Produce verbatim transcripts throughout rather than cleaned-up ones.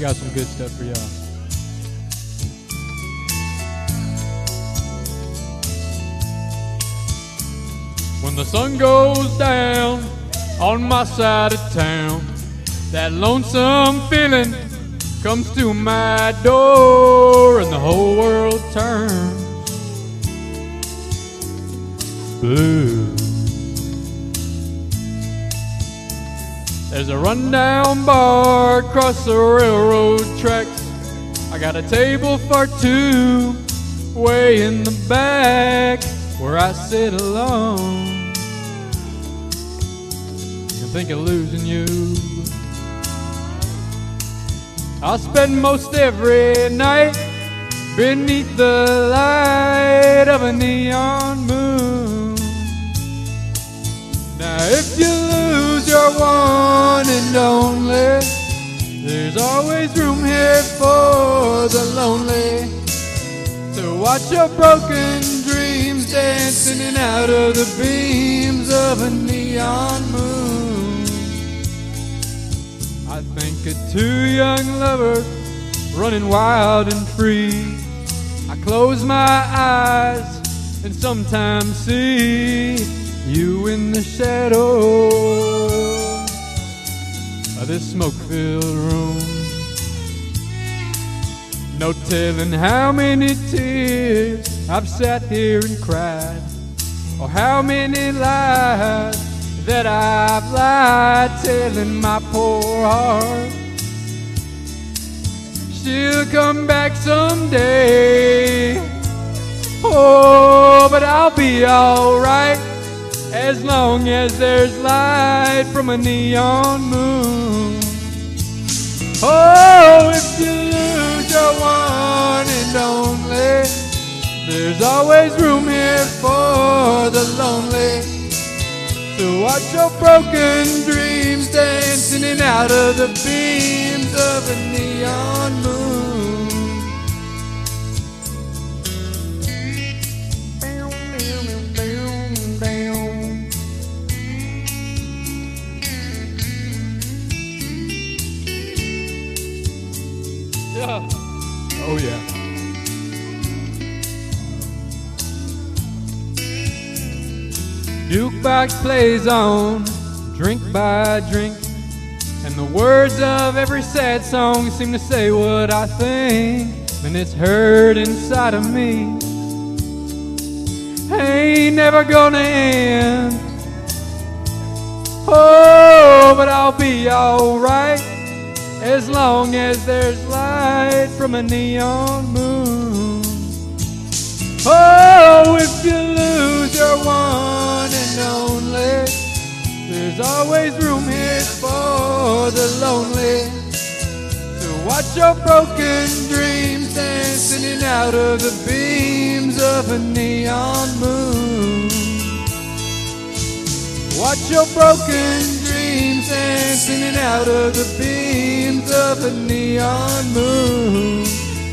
got some good stuff for y'all. When the sun goes down on my side of town, that lonesome feeling comes to my door, and the whole world turns blue. There's a rundown bar across the railroad tracks. I got a table for two way in the back, where I sit alone and think of losing you. I'll spend most every night beneath the light of a neon moon. Now if you lose your one and only, there's always room here for the lonely to watch your broken dreams dancing in and out of the beams of a neon moon. I think of two young lovers running wild and free. I close my eyes and sometimes see you in the shadow of this smoke-filled room. No telling how many tears I've sat here and cried, or how many lies that I've lied, telling my poor heart she'll come back someday. Oh, but I'll be alright as long as there's light from a neon moon. Oh, if you lose your one and only, there's always room here for the lonely to watch your broken dreams dancing in and out of the beams of a neon moon. Yeah. Oh yeah. Jukebox plays on, drink by drink, and the words of every sad song seem to say what I think, and it's heard inside of me. Ain't never gonna end. Oh, but I'll be alright as long as there's light from a neon moon. Oh, if you lose your one and only, there's always room here for the lonely to watch your broken dreams dancing in and out of the beams of a neon moon. Watch your broken dreams dancing in and out of the beams of a neon moon.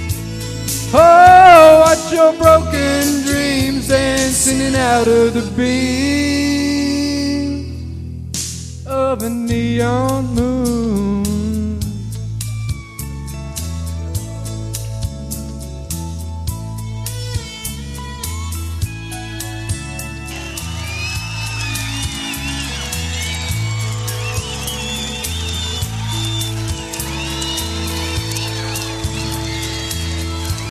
Oh, watch your broken dreams dancing in and out of the beams of a neon moon.